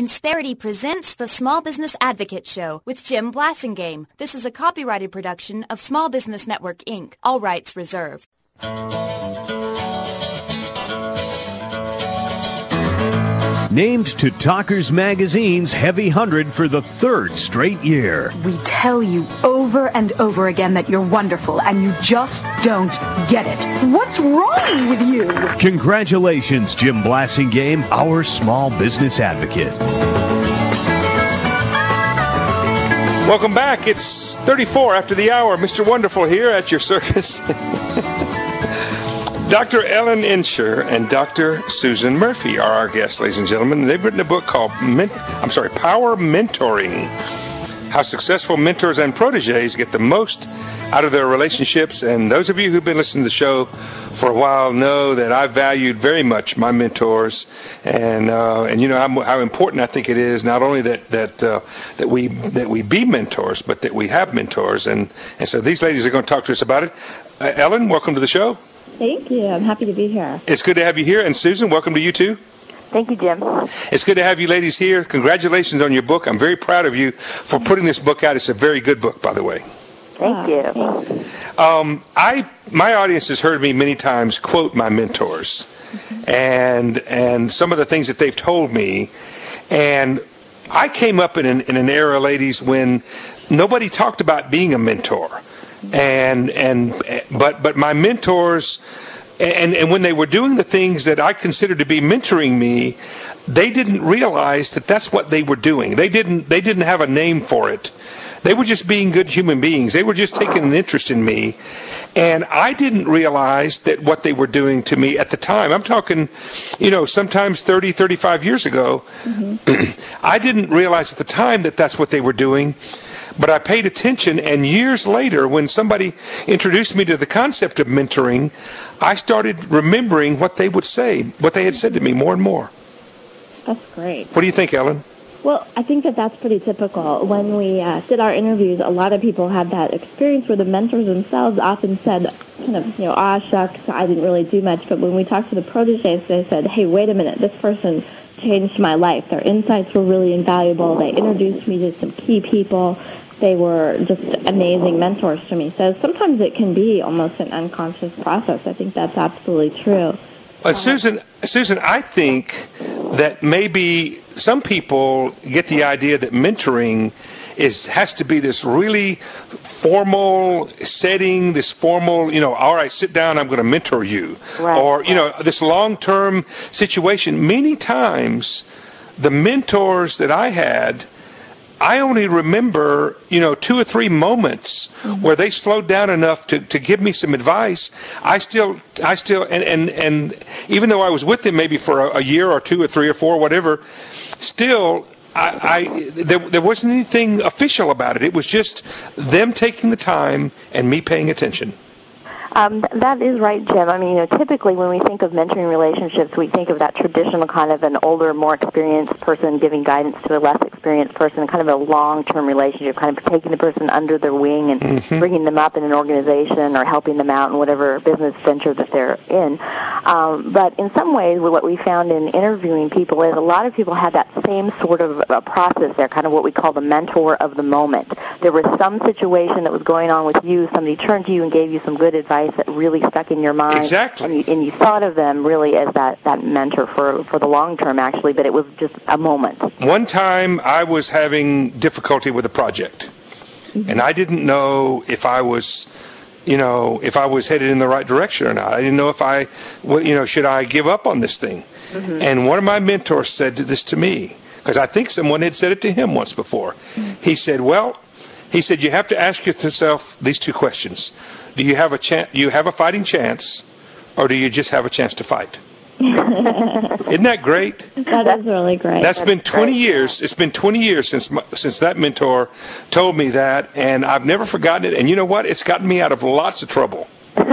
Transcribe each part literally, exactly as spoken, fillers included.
Insperity presents the Small Business Advocate Show with Jim Blasingame. This is a copyrighted production of Small Business Network, Incorporated. All rights reserved. Named to Talkers Magazine's Heavy one hundred for the third straight year. We tell you over and over again that you're wonderful, and you just don't get it. What's wrong with you? Congratulations, Jim Blasingame, our small business advocate. Welcome back. It's thirty-four after the hour. Mister Wonderful here at your service. Doctor Ellen Insher and Doctor Susan Murphy are our guests, ladies and gentlemen. They've written a book called, Men- I'm sorry, Power Mentoring, How Successful Mentors and Proteges Get the Most Out of Their Relationships. And those of you who've been listening to the show for a while know that I've valued very much my mentors, and uh, and you know how, how important I think it is not only that that uh, that we that we be mentors, but that we have mentors. And and so these ladies are going to talk to us about it. Uh, Ellen, welcome to the show. Thank you. I'm happy to be here. It's good to have you here. And Susan, welcome to you too. Thank you, Jim. It's good to have you ladies here. Congratulations on your book. I'm very proud of you for putting this book out. It's a very good book, by the way. Thank you. Thanks. Um, I my audience has heard me many times quote my mentors, mm-hmm. and and some of the things that they've told me. And I came up in an, in an era, ladies, when nobody talked about being a mentor. And and but but my mentors, and and when they were doing the things that I considered to be mentoring me, they didn't realize that that's what they were doing. They didn't they didn't have a name for it. They were just being good human beings. They were just taking an interest in me, and I didn't realize that what they were doing to me at the time. I'm talking, you know, sometimes thirty, thirty-five years ago. Mm-hmm. I didn't realize at the time that that's what they were doing. But I paid attention, and years later, when somebody introduced me to the concept of mentoring, I started remembering what they would say, what they had said to me more and more. That's great. What do you think, Ellen? Well, I think that that's pretty typical. When we uh, did our interviews, a lot of people had that experience where the mentors themselves often said, kind of, you know, ah, shucks, I didn't really do much. But when we talked to the proteges, they said, hey, wait a minute, this person changed my life. Their insights were really invaluable. They introduced me to some key people. They were just amazing mentors to me. So sometimes it can be almost an unconscious process. I think that's absolutely true. Uh, Susan, Susan, I think that maybe some people get the idea that mentoring is has to be this really formal setting, this formal, you know, all right, sit down, I'm going to mentor you. Right. Or, you know, this long-term situation. Many times the mentors that I had, I only remember, you know, two or three moments mm-hmm. where they slowed down enough to, to give me some advice. I still, I still, and, and, and even though I was with them maybe for a, a year or two or three or four, whatever, still, I, I there, there wasn't anything official about it. It was just them taking the time and me paying attention. Um, that is right, Jim. I mean, you know, typically when we think of mentoring relationships, we think of that traditional kind of an older, more experienced person giving guidance to a less experienced person, kind of a long-term relationship, kind of taking the person under their wing and mm-hmm. bringing them up in an organization or helping them out in whatever business venture that they're in. Um, but in some ways, what we found in interviewing people is a lot of people had that same sort of uh, process there, kind of what we call the mentor of the moment. There was some situation that was going on with you, somebody turned to you and gave you some good advice that really stuck in your mind. Exactly. And you, and you thought of them really as that, that mentor for, for the long term, actually, but it was just a moment. One time I was having difficulty with a project, mm-hmm. and I didn't know if I was, you know, if I was headed in the right direction or not. I didn't know if I, you know, should I give up on this thing? Mm-hmm. And one of my mentors said this to me, because I think someone had said it to him once before. Mm-hmm. He said, well, he said, you have to ask yourself these two questions. Do you have a chance? You have a fighting chance, or do you just have a chance to fight? Isn't that great? That is really great. That's, That's been twenty great, years. yeah. It's been twenty years since my, since that mentor told me that, and I've never forgotten it. And you know what? It's gotten me out of lots of trouble.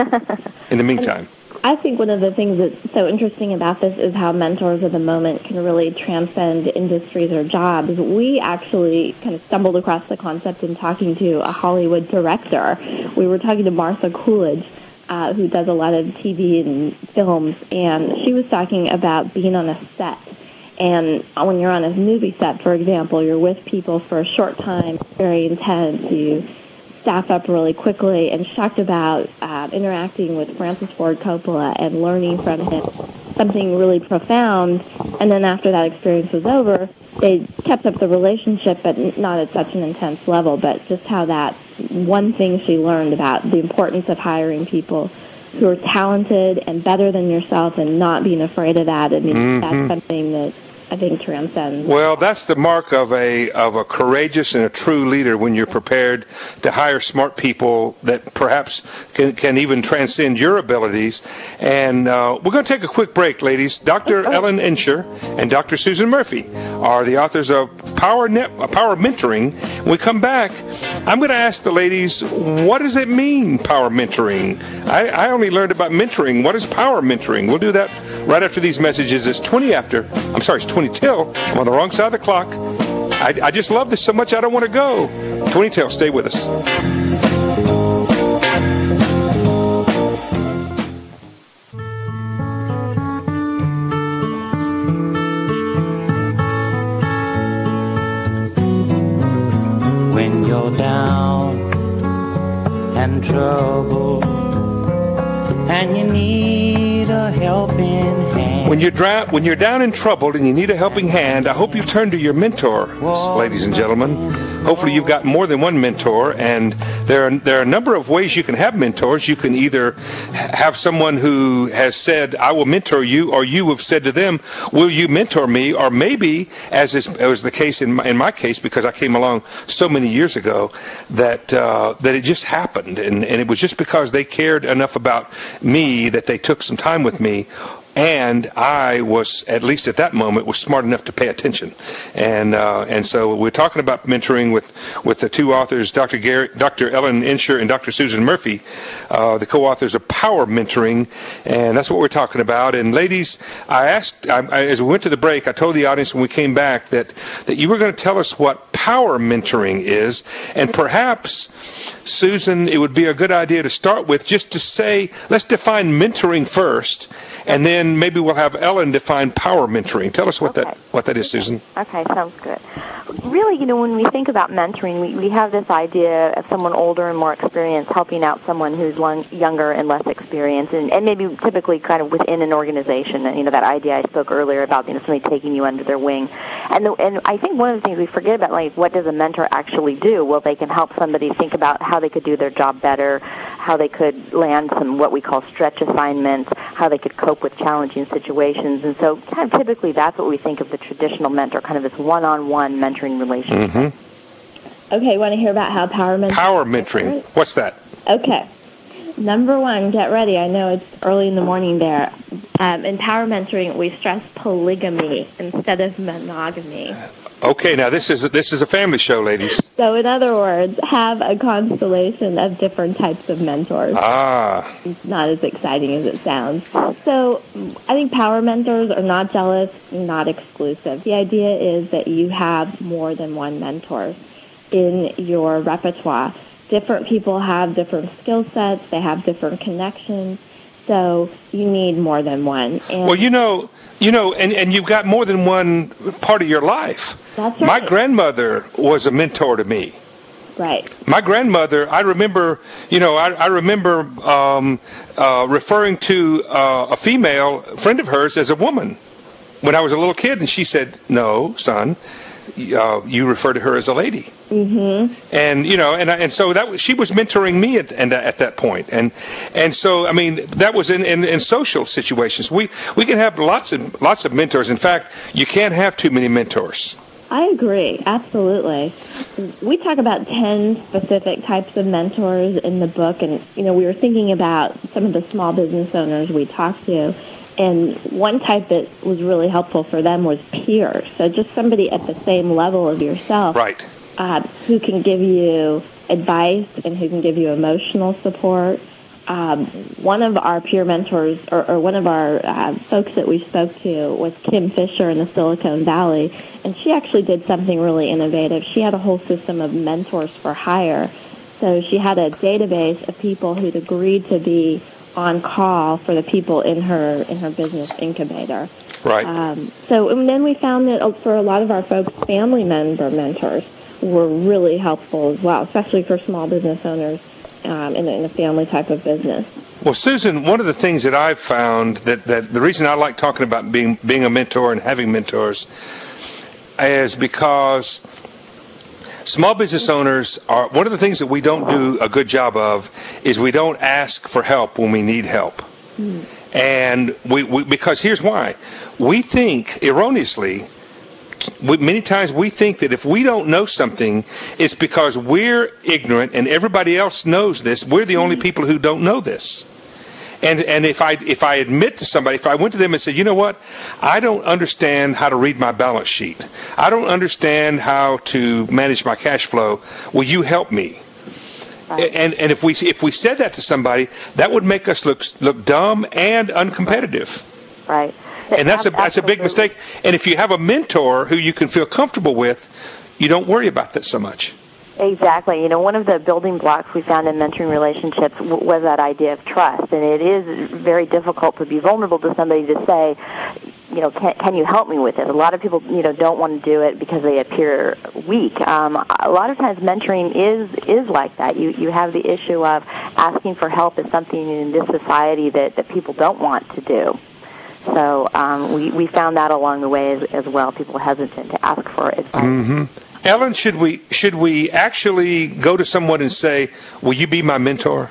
In the meantime. I think one of the things that's so interesting about this is how mentors of the moment can really transcend industries or jobs. We actually kind of stumbled across the concept in talking to a Hollywood director. We were talking to Martha Coolidge, uh, who does a lot of T V and films, and she was talking about being on a set And when you're on a movie set, for example, you're with people for a short time, very intense, you staff up really quickly, and she talked about uh, interacting with Francis Ford Coppola and learning from him something really profound. And then after that experience was over, they kept up the relationship, but not at such an intense level, but just how that one thing she learned about the importance of hiring people who are talented and better than yourself and not being afraid of that. I mean, mm-hmm. that's something that I think transcends. Well, that's the mark of a of a courageous and a true leader, when you're prepared to hire smart people that perhaps can, can even transcend your abilities. And uh, we're going to take a quick break, ladies. Doctor Oh. Ellen Insher and Doctor Susan Murphy are the authors of Power Net, Power Mentoring. When we come back, I'm going to ask the ladies, what does it mean, power mentoring? I, I only learned about mentoring. What is power mentoring? We'll do that right after these messages. It's twenty after. I'm sorry, it's twenty till. I'm on the wrong side of the clock. I, I just love this so much I don't want to go. twenty till. Stay with us. When you're down and troubled and you need a helping hand. When you're, dra- when you're down and troubled and you need a helping hand, I hope you turn to your mentor, ladies and gentlemen. Hopefully you've got more than one mentor, and there are, there are a number of ways you can have mentors. You can either have someone who has said, I will mentor you, or you have said to them, will you mentor me? Or maybe, as is was the case in my, in my case, because I came along so many years ago, that uh, that it just happened, and, and it was just because they cared enough about me that they took some time with me. And I was, at least at that moment, was smart enough to pay attention. And uh, and so we're talking about mentoring with, with the two authors, Doctor Gary, Doctor Ellen Insher and Doctor Susan Murphy, uh, the co-authors of Power Mentoring. And that's what we're talking about. And ladies, I asked, I, I, as we went to the break, I told the audience when we came back that, that you were going to tell us what power mentoring is. And perhaps, Susan, it would be a good idea to start with just to say, let's define mentoring first, and then maybe we'll have Ellen define power mentoring. Tell us what okay. that what that is, Susan. Okay, sounds good. Really, you know, when we think about mentoring, we, we have this idea of someone older and more experienced helping out someone who's long, younger and less experienced, and, and maybe typically kind of within an organization. And, you know, that idea I spoke earlier about, you know, somebody taking you under their wing. And the, and I think one of the things we forget about, like, what does a mentor actually do? Well, they can help somebody think about how they could do their job better, how they could land some what we call stretch assignments, how they could cope with challenging situations. And so kind of typically that's what we think of the traditional mentor, kind of this one-on-one mentoring relationship. Mm-hmm. Okay, want to hear about how power mentoring? Power mentoring. What's that? Okay. Number one, get ready. I know it's early in the morning there. Um, in power mentoring, we stress polygamy instead of monogamy. Okay, now this is a, this is a family show, ladies. So in other words, have a constellation of different types of mentors. Ah. It's not as exciting as it sounds. So I think power mentors are not jealous, not exclusive. The idea is that you have more than one mentor in your repertoire. Different people have different skill sets. They have different connections. So you need more than one. And well, you know, you know, and, and you've got more than one part of your life. That's right. My grandmother was a mentor to me. Right. My grandmother, I remember, you know, I, I remember um, uh, referring to uh, a female friend of hers as a woman when I was a little kid, and she said, "No, son, uh, you refer to her as a lady." Mm-hmm. And you know, and and so that she was mentoring me at and at that point, and and so I mean that was in, in, in social situations. We we can have lots of lots of mentors. In fact, you can't have too many mentors. I agree, absolutely. We talk about ten specific types of mentors in the book, and you know we were thinking about some of the small business owners we talked to. And one type that was really helpful for them was peers. So just somebody at the same level of yourself. Right. Uh, who can give you advice and who can give you emotional support. Um, one of our peer mentors, or, or one of our uh, folks that we spoke to, was Kim Fisher in the Silicon Valley. And she actually did something really innovative. She had a whole system of mentors for hire. So she had a database of people who'd agreed to be on call for the people in her in her business incubator. Right. Um, so and then we found that for a lot of our folks, family member mentors were really helpful as well, especially for small business owners um, in, a, in a family type of business. Well, Susan, one of the things that I've found that, that the reason I like talking about being being a mentor and having mentors is because small business owners are, one of the things that we don't do a good job of is we don't ask for help when we need help. Mm. And we, we because here's why. We think erroneously, we, many times we think that if we don't know something, it's because we're ignorant and everybody else knows this. We're the only people who don't know this. And and if I if I admit to somebody, if I went to them and said, you know what, I don't understand how to read my balance sheet. I don't understand how to manage my cash flow. Will you help me? Right. And and if we if we said that to somebody, that would make us look look dumb and uncompetitive. Right. And that's a that's a big mistake. And if you have a mentor who you can feel comfortable with, you don't worry about that so much. Exactly. You know, one of the building blocks we found in mentoring relationships w- was that idea of trust. And it is very difficult to be vulnerable to somebody to say, you know, can, can you help me with it? A lot of people, you know, don't want to do it because they appear weak. Um, a lot of times mentoring is is like that. You you have the issue of asking for help is something in this society that, that people don't want to do. So um, we, we found that along the way as, as well. People hesitant to ask for advice. Mm-hmm. Ellen, should we should we actually go to someone and say, will you be my mentor?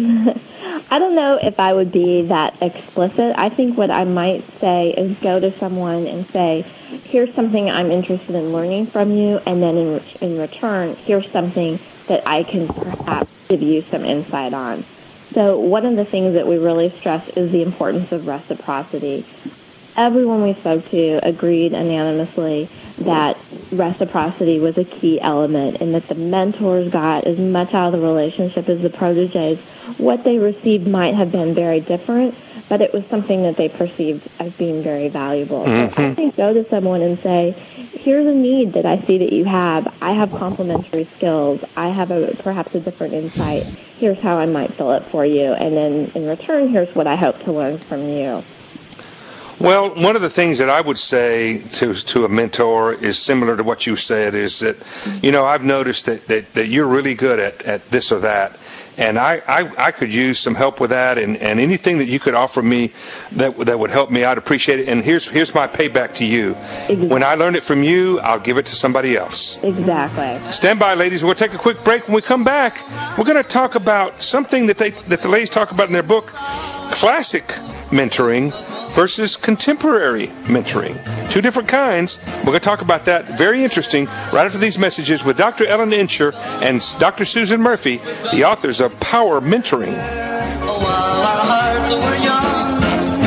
I don't know if I would be that explicit. I think what I might say is go to someone and say, here's something I'm interested in learning from you, and then in, in return, here's something that I can perhaps give you some insight on. So one of the things that we really stress is the importance of reciprocity. Everyone we spoke to agreed unanimously that reciprocity was a key element and that the mentors got as much out of the relationship as the proteges. What they received might have been very different, but it was something that they perceived as being very valuable. Mm-hmm. So I think go to someone and say, here's a need that I see that you have. I have complementary skills. I have a perhaps a different insight. Here's how I might fill it for you. And then in return, here's what I hope to learn from you. Well, one of the things that I would say to to a mentor is similar to what you said, is that, you know, I've noticed that, that, that you're really good at, at this or that, and I, I, I could use some help with that, and, and anything that you could offer me that that would help me, I'd appreciate it. And here's here's my payback to you. Exactly. When I learn it from you, I'll give it to somebody else. Exactly. Stand by, ladies. We'll take a quick break. When we come back, we're going to talk about something that they that the ladies talk about in their book, classic mentoring versus contemporary mentoring. Two different kinds. We're going to talk about that. Very interesting. Right after these messages with Doctor Ellen Inscher and Doctor Susan Murphy, the authors of Power Mentoring. While our hearts were young.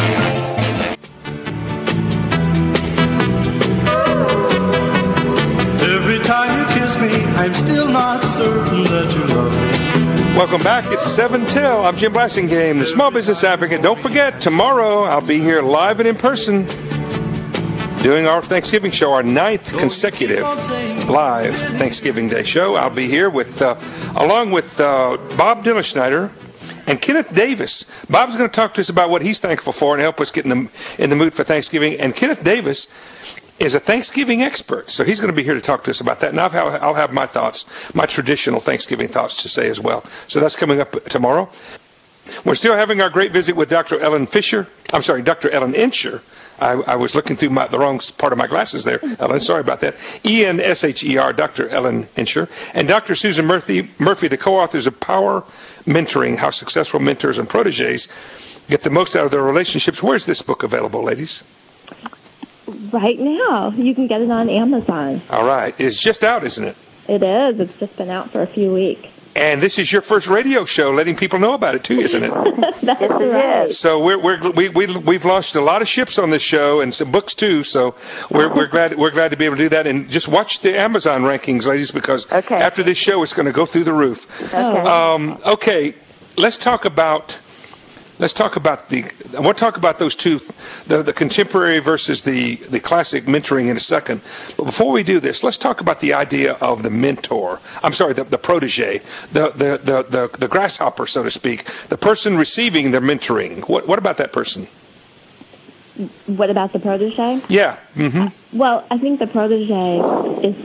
Every time you kiss me, I'm still not certain that you love me. Welcome back. It's seven till. I'm Jim Blassingame, the Small Business Advocate. Don't forget, tomorrow I'll be here live and in person doing our Thanksgiving show, our ninth consecutive live Thanksgiving Day show. I'll be here with, uh, along with uh, Bob Dillerschneider and Kenneth Davis. Bob's going to talk to us about what he's thankful for and help us get in the, in the mood for Thanksgiving. And Kenneth Davis is a Thanksgiving expert, so he's going to be here to talk to us about that. And I'll have, I'll have my thoughts, my traditional Thanksgiving thoughts to say as well. So that's coming up tomorrow. We're still having our great visit with Doctor Ellen Fisher. I'm sorry, Doctor Ellen Inscher. I, I was looking through my, the wrong part of my glasses there, Ellen. Sorry about that. E N S H E R, Doctor Ellen Inscher. And Doctor Susan Murphy, Murphy, the co-authors of Power Mentoring, How Successful Mentors and Proteges Get the Most Out of Their Relationships. Where's this book available, ladies? Right now. You can get it on Amazon. All right. It's just out, isn't it? It is. It's just been out for a few weeks. And this is your first radio show, letting people know about it too, isn't it? That's right. So we're, we're, we we we've launched a lot of ships on this show and some books too. So we're we're glad we're glad to be able to do that. And just watch the Amazon rankings, ladies, because okay. after this show, it's going to go through the roof. Okay. Um, okay. Let's talk about. Let's talk about the. I want to talk about those two, the, the contemporary versus the, the classic mentoring in a second. But before we do this, let's talk about the idea of the mentor. I'm sorry, the, the protege, the, the, the, the, the grasshopper, so to speak, the person receiving their mentoring. What what about that person? What about the protege? Yeah. Mm-hmm. Well, I think the protege is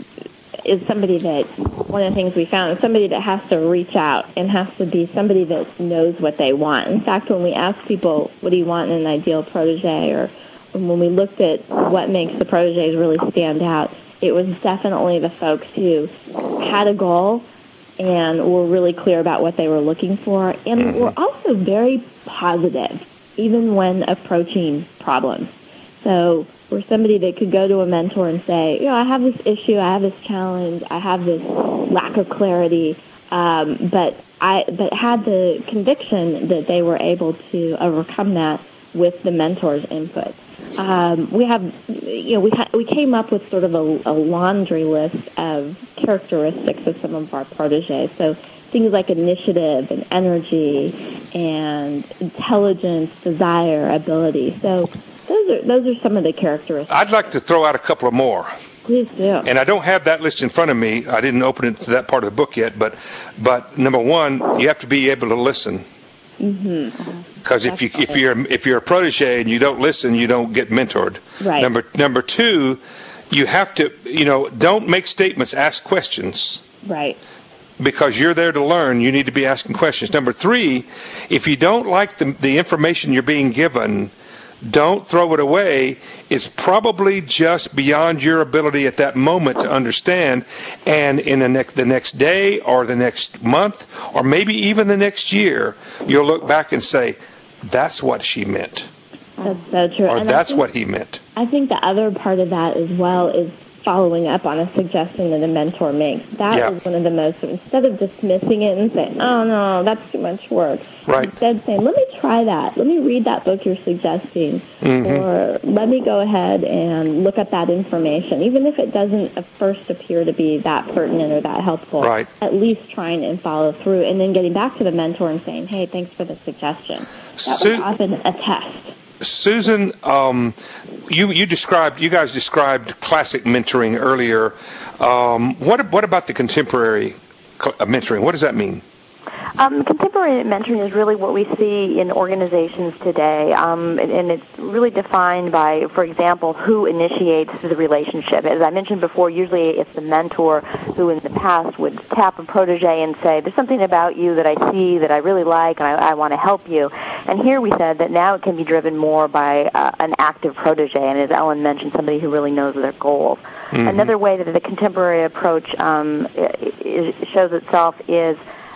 is somebody that, one of the things we found is somebody that has to reach out and has to be somebody that knows what they want. In fact, when we ask people, what do you want in an ideal protege, or when we looked at what makes the proteges really stand out, it was definitely the folks who had a goal and were really clear about what they were looking for, and were also very positive, even when approaching problems. So we're somebody that could go to a mentor and say, you know, I have this issue, I have this challenge, I have this lack of clarity, um, but I but had the conviction that they were able to overcome that with the mentor's input. Um, we have, you know, we ha- we came up with sort of a, a laundry list of characteristics of some of our proteges. So things like initiative and energy and intelligence, desire, ability. So those are those are some of the characteristics. I'd like to throw out a couple of more. Please do. And I don't have that list in front of me. I didn't open it to that part of the book yet. But but number one, you have to be able to listen. Mm-hmm. Because if you if you're if you're a protege and you don't listen, you don't get mentored. Right. Number number two, you have to you know don't make statements, ask questions. Right. Because you're there to learn, you need to be asking questions. Number three, if you don't like the the information you're being given, don't throw it away. It's probably just beyond your ability at that moment to understand. And in the next, the next day or the next month or maybe even the next year, you'll look back and say, that's what she meant. That's so true. Or and that's think, what he meant. I think the other part of that as well is following up on a suggestion that a mentor makes. That yeah. is one of the most, instead of dismissing it and saying, oh, no, that's too much work. Right. Instead saying, let me try that. Let me read that book you're suggesting. Mm-hmm. Or let me go ahead and look at that information. Even if it doesn't at first appear to be that pertinent or that helpful, right. at least trying and follow through. And then getting back to the mentor and saying, hey, thanks for the suggestion. That Su- was often a test. Susan, um, you you described you guys described classic mentoring earlier. Um, what what about the contemporary mentoring? What does that mean? Um, contemporary mentoring is really what we see in organizations today, um, and, and it's really defined by, for example, who initiates the relationship. As I mentioned before, usually it's the mentor who in the past would tap a protege and say, there's something about you that I see that I really like and I, I want to help you. And here we said that now it can be driven more by uh, an active protege, and as Ellen mentioned, somebody who really knows their goals. Mm-hmm. Another way that the contemporary approach um, is, shows itself is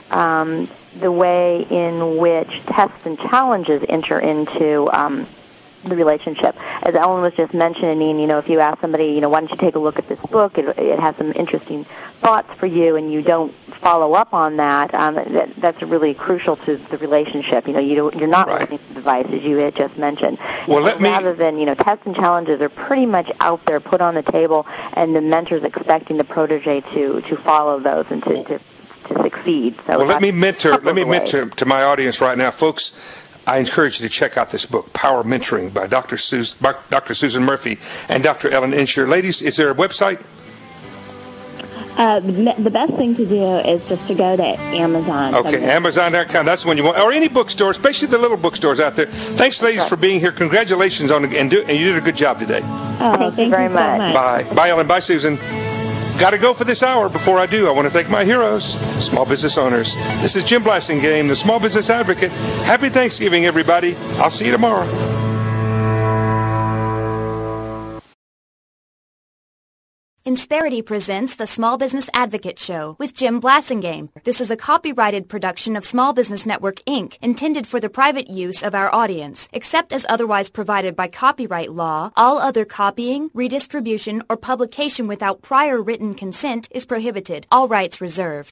Um, the way in which tests and challenges enter into um, the relationship. As Ellen was just mentioning, you know, if you ask somebody, you know, why don't you take a look at this book, it, it has some interesting thoughts for you, and you don't follow up on that, um, that that's really crucial to the relationship. You know, you don't, you're not right. listening to the advice, as you had just mentioned. Well, so let me... Rather than, you know, tests and challenges are pretty much out there, put on the table, and the mentor's expecting the protege to, to follow those and to... to to succeed. So well, let me mentor. Let me way. mentor to my audience right now, folks. I encourage you to check out this book, Power Mentoring, by Doctor Sus- Doctor Susan Murphy and Doctor Ellen Insher. Ladies, is there a website? Uh, the best thing to do is just to go to Amazon. Okay, Amazon dot com. That's the one you want, or any bookstore, especially the little bookstores out there. Thanks, ladies, for being here. Congratulations on and, do, and you did a good job today. Oh, thank, thank you very you so much. much. Bye, bye, Ellen. Bye, Susan. Got to go for this hour. Before I do, I want to thank my heroes, small business owners. This is Jim Blasingame, the Small Business Advocate. Happy Thanksgiving, everybody. I'll see you tomorrow. Insperity presents the Small Business Advocate Show with Jim Blasingame. This is a copyrighted production of Small Business Network, Incorporated, intended for the private use of our audience. Except as otherwise provided by copyright law, all other copying, redistribution, or publication without prior written consent is prohibited. All rights reserved.